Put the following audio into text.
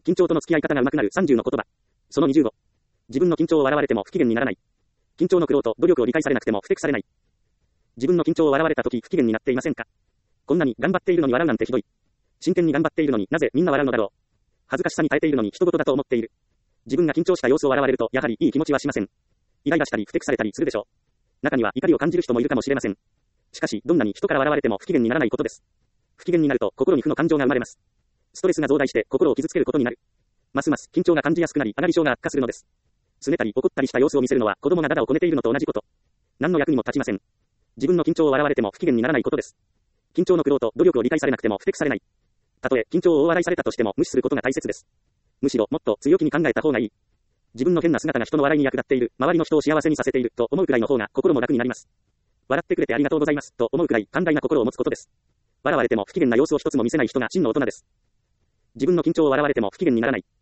緊張との付き合い方が上手くなる30の言葉。その25。自分の緊張を笑われても不機嫌にならない。緊張の苦労と努力を理解されなくても不適されない。自分の緊張を笑われたとき不機嫌になっていませんか？こんなに頑張っているのに笑うなんてひどい。真剣に頑張っているのになぜみんな笑うのだろう。恥ずかしさに耐えているのに人事だと思っている。自分が緊張した様子を笑われるとやはりいい気持ちはしません。イライラしたり不適されたりするでしょう。中には怒りを感じる人もいるかもしれません。しかしどんなに人から笑われても不機嫌にならないことです。不機嫌になると心に負の感情が生まれます。ストレスが増大して心を傷つけることになる。ますます緊張が感じやすくなり上がり症が悪化するのです。拗ねたり怒ったりした様子を見せるのは子供がダダをこねているのと同じこと。何の役にも立ちません。自分の緊張を笑われても不機嫌にならないことです。緊張の苦労と努力を理解されなくても不適されない。たとえ緊張を大笑いされたとしても無視することが大切です。むしろもっと強気に考えた方がいい。自分の変な姿が人の笑いに役立っている、周りの人を幸せにさせていると思うくらいの方が心も楽になります。笑ってくれてありがとうございますと思うくらい寛大な心を持つことです。笑われても不機嫌な様子を一つも見せない人が真の大人です。自分の緊張を笑われても不機嫌にならない。